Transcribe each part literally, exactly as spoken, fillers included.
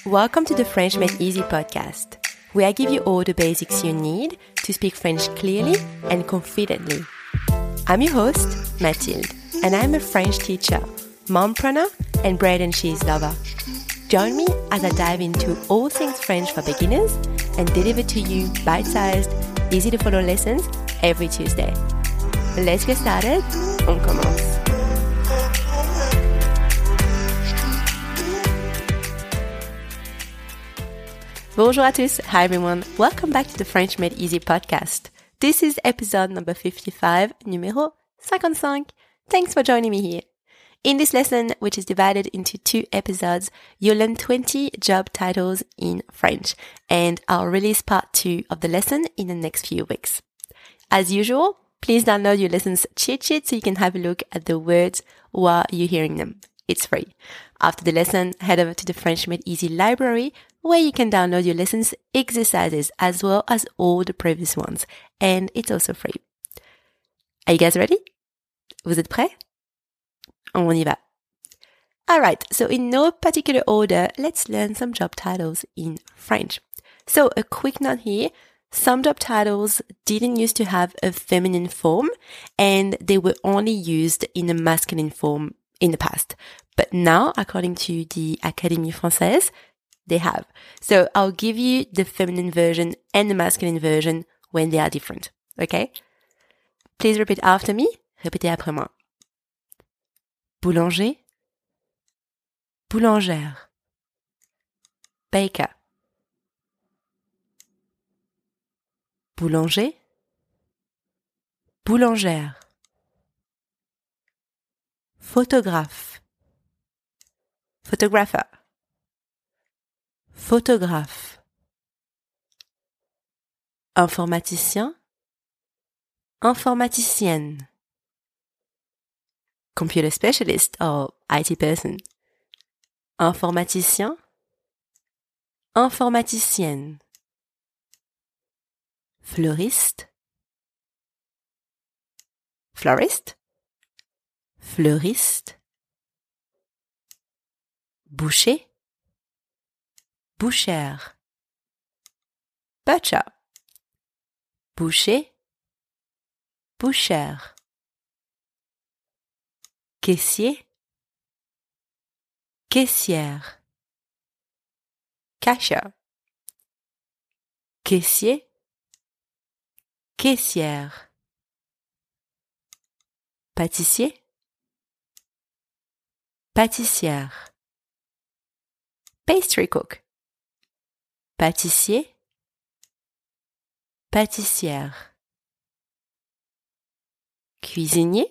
Welcome to the French Made Easy podcast, where I give you all the basics you need to speak French clearly and confidently. I'm your host, Mathilde, and I'm a French teacher, mompreneur, and bread and cheese lover. Join me as I dive into all things French for beginners and deliver to you bite-sized, easy-to-follow lessons every Tuesday. Let's get started. On commence. Bonjour à tous. Hi everyone. Welcome back to the French Made Easy podcast. This is episode number fifty-five, numéro cinquante-cinq. Thanks for joining me here. In this lesson, which is divided into two episodes, you'll learn twenty job titles in French, and I'll release part two of the lesson in the next few weeks. As usual, please download your lessons cheat sheet so you can have a look at the words while you're hearing them. It's free. After the lesson, head over to the French Made Easy library where you can download your lessons exercises as well as all the previous ones. And it's also free. Are you guys ready? Vous êtes prêts? On y va. Alright, so in no particular order, let's learn some job titles in French. So a quick note here. Some job titles didn't used to have a feminine form and they were only used in a masculine form in the past. But now, according to the Académie Française, they have. So I'll give you the feminine version and the masculine version when they are different. Okay? Please repeat after me. Répétez après moi. Boulanger, boulangère, baker. Boulanger, boulangère. Photographe, photographer. Photographe. Informaticien, informaticienne. Computer specialist or I T person. Informaticien, informaticienne. Fleuriste, florist, fleuriste. Boucher, bouchère. Butcher, boucher, bouchère. Caissier, caissière. Cashier, caissier, caissière. Pâtissier, pâtissière. Pastry cook, pâtissier, pâtissière. Cuisinier,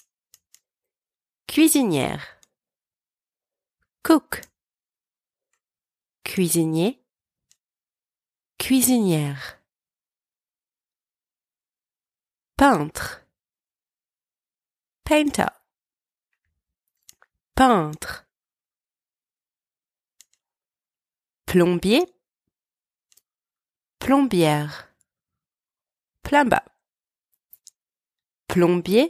cuisinière. Cook, cuisinier, cuisinière. Peintre, painter. Peintre. Plombier, plombière. Plumber, plombier,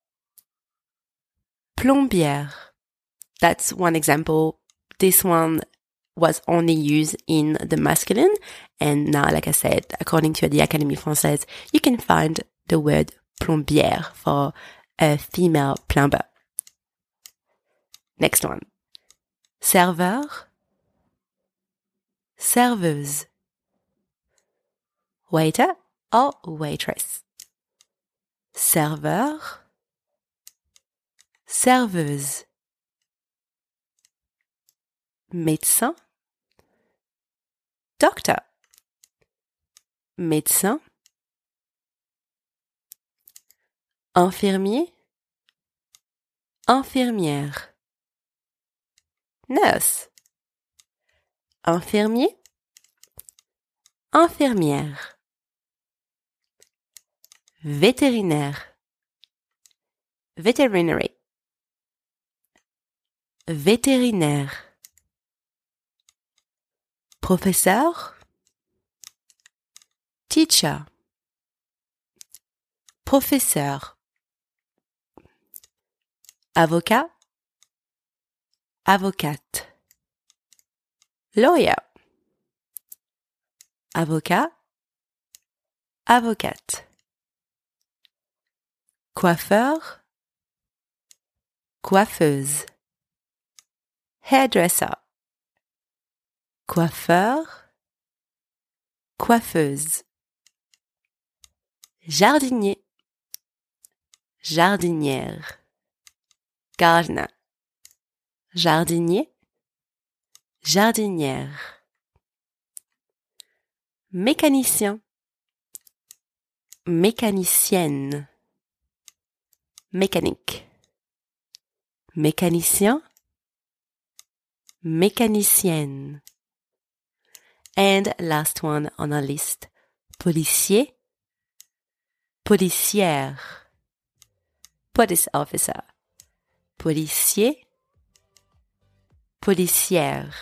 plombière. That's one example. This one was only used in the masculine, and now, like I said, according to the Académie Française, you can find the word plombière for a female plumber. Next one. Serveur, serveuse. Waiter or waitress. Serveur, serveuse. Médecin, doctor. Médecin. Infirmier, infirmière. Nurse. Infirmier, infirmière. Vétérinaire, veterinary. Vétérinaire. Professeur, teacher. Professeur. Avocat, avocate. lawyer. Avocat, avocate. Coiffeur, coiffeuse. Hairdresser. Coiffeur, coiffeuse. Jardinier, jardinière. Gardener. Jardinier, jardinière. Mécanicien, mécanicienne. Mécanique. Mécanicien, mécanicienne. And last one on our list, policier, policière. Police officer. Policier, policière.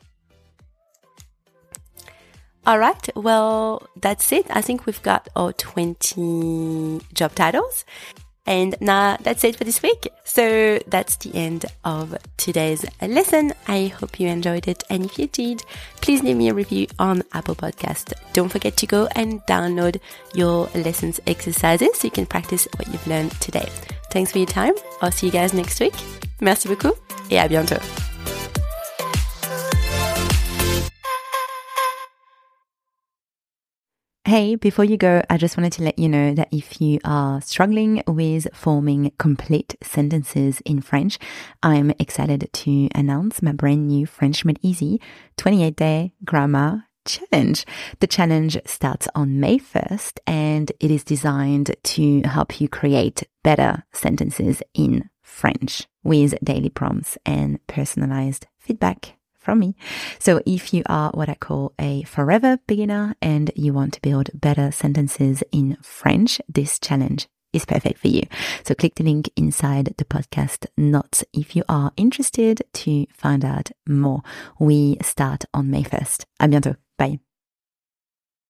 All right, well, that's it. I think we've got our twenty job titles. And now that's it for this week. So that's the end of today's lesson. I hope you enjoyed it. And if you did, please leave me a review on Apple Podcast. Don't forget to go and download your lessons exercises so you can practice what you've learned today. Thanks for your time. I'll see you guys next week. Merci beaucoup et à bientôt. Hey, before you go, I just wanted to let you know that if you are struggling with forming complete sentences in French, I'm excited to announce my brand new French Made Easy twenty-eight day grammar challenge. The challenge starts on May first and it is designed to help you create better sentences in French with daily prompts and personalized feedback from me. So if you are what I call a forever beginner and you want to build better sentences in French, this challenge is perfect for you. So click the link inside the podcast notes if you are interested to find out more. We start on May first. À bientôt. Bye.